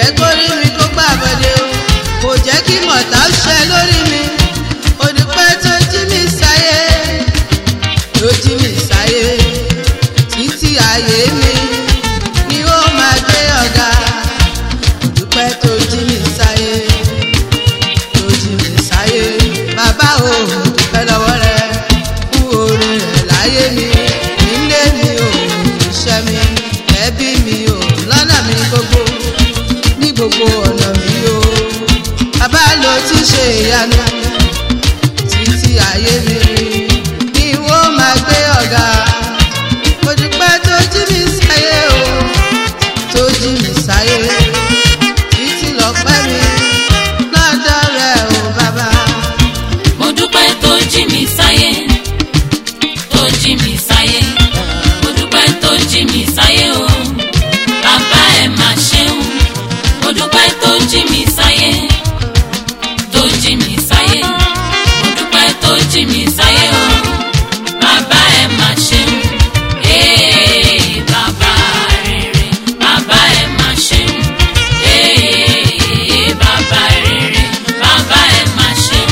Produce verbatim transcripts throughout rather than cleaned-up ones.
jẹ́ kó rí mi kó gbà bọ́dé o kò jẹ́ kí mọ̀tá ṣẹ lórí mi ó dúpẹ́ tó jí mi sáyé tó jí mi sáyé títí ayé mi ni ó máa gbé ọ̀gá ó dúpẹ́ tó jí mi sáyé tó jí mi sáyé bàbá o dúpẹ́ lọ́wọ́ rẹ fún oore rẹ láyé mi nílé mi o iṣẹ́ mi ẹbí mi o lọ́nà mi gbogbo ní gbogbo ọ̀nà mi o bàbá ló ti ṣe ìyanu títí ayé mi ni wọ́n máa gbé ọ̀gá mo dúpẹ́ tó jí mi sáyé o tó jí mi sáyé títí lọ́pẹ́ mi lọ́dọ̀ rẹ o bàbá. mo dúpẹ́ tó jí mi sáyé tó jí mi sáyé mo dúpẹ́ tó jí mi sáyé o bàbá ẹ máa ṣeun mo dúpẹ́ tó jí mi sáyé tó jí mi sáyé mo dúpẹ́ tó jí mi sáyé o bàbá ẹ máa ṣeun ee bàbá rere bàbá ẹ máa ṣeun ee bàbá rere bàbá ẹ máa ṣeun.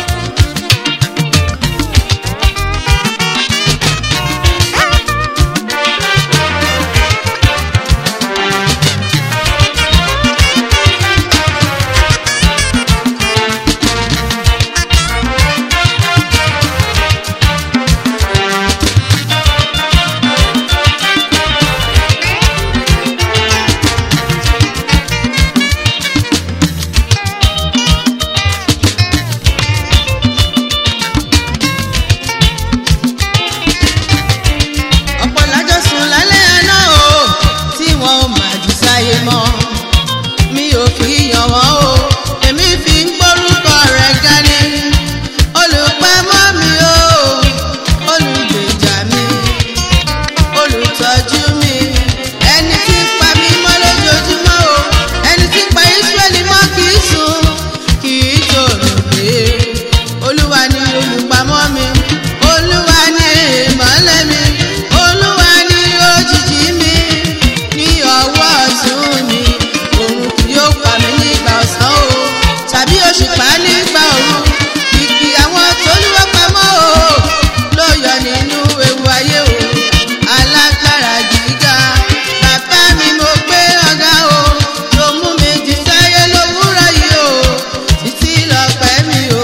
ọ̀pọ̀ lájọ sùn lálẹ́ àná o tí wọn ò máa jù sáyé mọ́ mi ò fi yàn wọ́n o èmi fi ń gbórúkọ rẹ̀ ga ni olùpamọ́ mi o olùgbèjà mi olùtọ́jú mi ẹni tí ń pa mí mọ́ lójoojúmọ́ o ẹni tí ń pa Ísírẹ́lì mọ́ kì í sùn kì í tòrò pé olúwa ni olùpamọ́ mi olúwa ni ìmọ́lẹ̀ mi olúwa ni òjìji mi ní ọwọ́ ọ̀tún mi òun kì yóò pa mí nígbà ọ̀sán o tàbí òṣùpá nígbà òru kìkì àwọn tólúwa pamọ́ o ló yọ nínú ewu ayé o alágbára gíga bàbá mi mo gbé ọ̀gá o tó mú mi jí sáyé lówùúrọ̀ yìí o títí lọ́pẹ́ mi o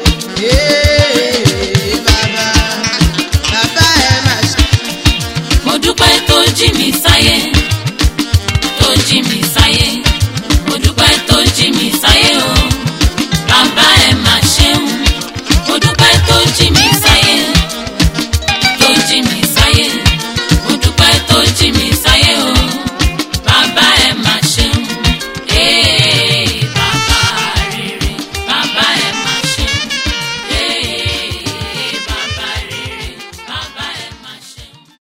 ee bàbá bàbá ẹ máa ṣe. mo dúpẹ́ tó jí mi sáyé